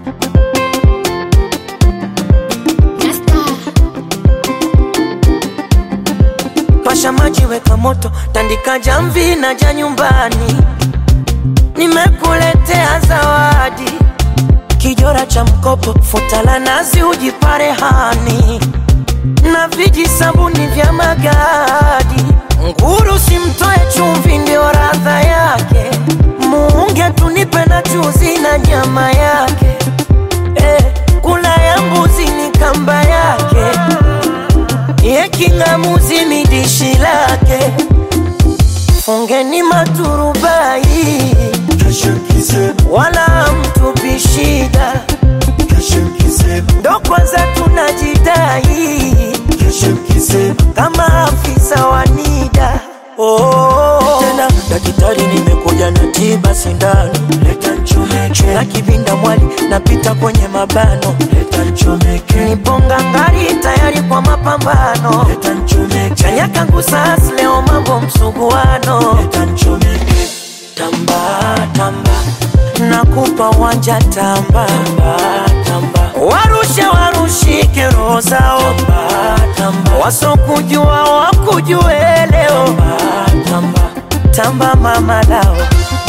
Pasha maji weka moto, tandika jamvi na ja nyumbani. Nimekuletea zawadi, kijora cha mkopo, futa la nazi ujipare hani, na viji sabuni vya magadi. Nguru simtoe chumvi ndio radha yake, muunge tunipe na chuzi na nyama yake. Kula ya mbuzi ni kamba yake, ye kingamuzi midishi lake. Fungeni maturubai, wala mtupi shida, ndo kwanza tunajidai kama afisa wa NIDA. Tena daktari nimekuja na tiba sindano, leta nchomeke. Na kibinda mwali napita kwenye mabano, leta nchomeke. Niponga ngari tayari kwa mapambano, leta nchomeke. Chanya kangu sasa leo mambo msuguano, leta nchomeke. Tamba tamba nakupa wanja tamba tamba, warushike roho zao tamba, wasokujua wakujue leo tamba tamba mama lao.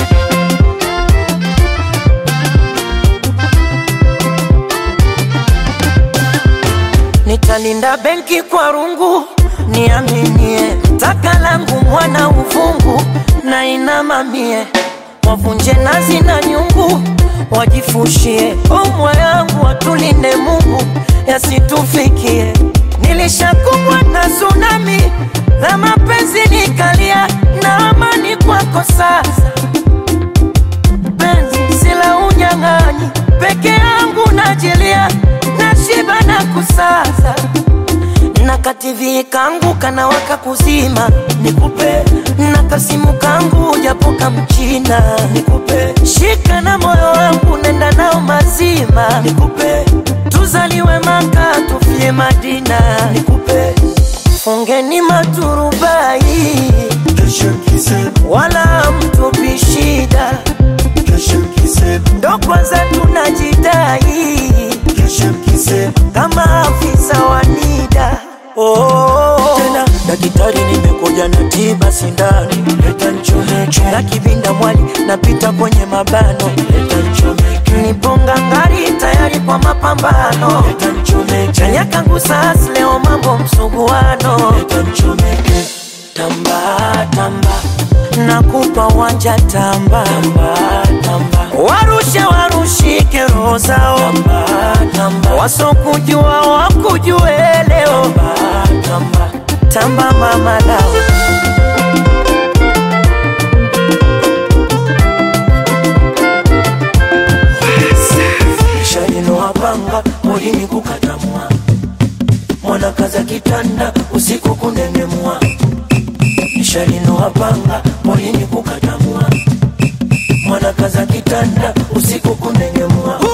Nitalinda benki kwa rungu, niaminie. Taka langu mwana uvungu, na inamamie. Wavunje nazi na nyungu, wajifushie. Umwa yangu watulinde Mungu, yasitufikie. Nilishakumbwa na tsunami, na mapenzi nikalia, na amani kwako sasa. Penzi sila unyang'anyi, peke yangu najilia, na shiba na kusaza. Na kativi kangu kana waka kuzima, nikupe. Na kasimu kangu japoka mchina, nikupe. Shika na moyo wangu nenda nao mazima, nikupe. Tuzaliwe Maka tufie Madina, nikupe. Fungeni maturubai, wala mtupi shida, ndo kwanza tunajidai kama afisa wa NIDA. Tena daktari nimekuja na tiba sindano, leta nchomeke. Na kibinda mwali napita kwenye mabano, leta nchomeke. Niponga ngari tayari kwa mapambano, leta nchomeke. Chanya kangu sasa leo mambo msuguano, leta nchomeke. Tamba tamba nakupa wanja tamba tamba, warushike roho zao tamba tamba, wasokujua wakujue leo tamba tamba mama lao. Shalino wapanga morini kukatamua, mwana kaza kitanda usiku kunengemua. Shalino wapanga morini kukatamua, mwana kaza kitanda usiku kunengemua.